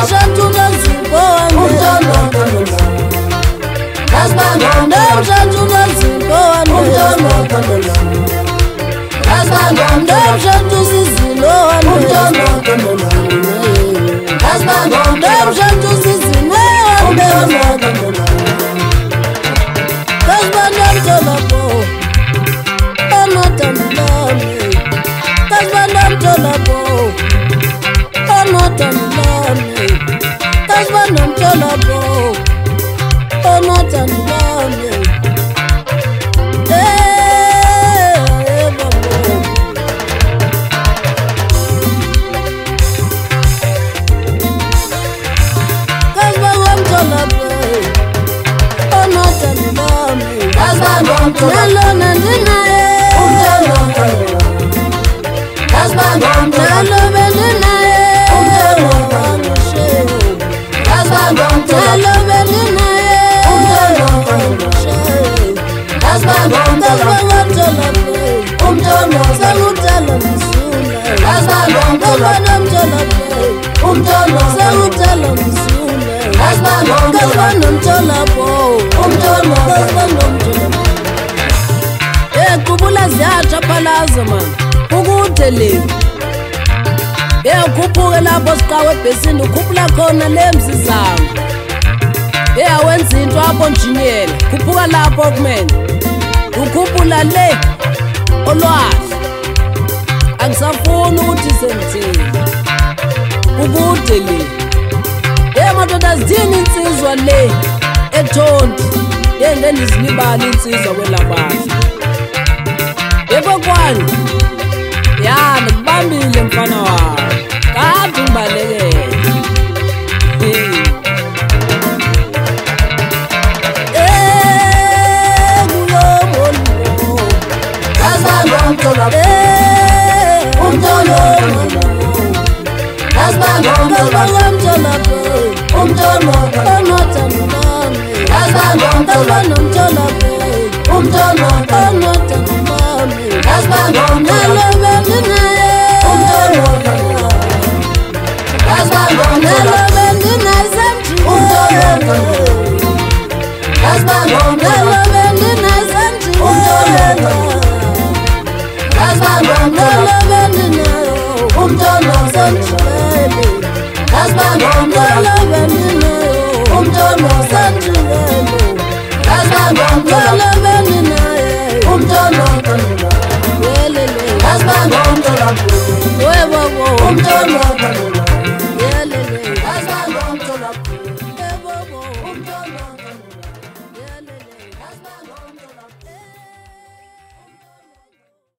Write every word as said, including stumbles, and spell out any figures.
Nemshatuna zimbo umtono Kasbando Nemshatuna zimbo umtono Kasbando Nemshatu zizilo umtono Kasbando Nemshatu zizilo umtono Kasbando mtolabo Onotanilami Kasbando mtolabo Onotanilami Kasbando mtolabo Onotanilami Eh babo Kasbando mtolabo Onotanilami Kasbando Nalo nandinae umtono Kasbando Nalo beninae Kasbando Nalo beninae Kasbando Kasbangomtolabe umtono Sangutala msula Kasbando Kasbangomtolabe umtono Sangutala msula Kasbando Kasbangomtolabo umtono Kasbangomtolabo Eh kubula ziyatsha phalazo man Ukude le Eh ukhuphuke lapho siqawe ebhesini ukhuphula khona lemzizana Eh awenza into apho njiniyela khuphuka lapho kumena ukhuphula le olwazi Angisafuni ukuthi sengithini Ukude le Eh madoda zidini insizwa le eThonti Eh ngendizilibala insizwa kwelabantu Yebo kwani Ya nikubambile mfana wami Kade ngibalekele Eh Eh kulomolo Kasbando umtono Eh umtono Kasbando Kasbangomtolabe umtono Onotanilami Kasbando Kasbangomtolabe umtono Onotanilami Kasbando Nalo beninae Kasbando Nalo beninae samjiwe Kasbando Nalo beninae samjiwe Kasbando Nalo beninae umtono samjiwe Kasbando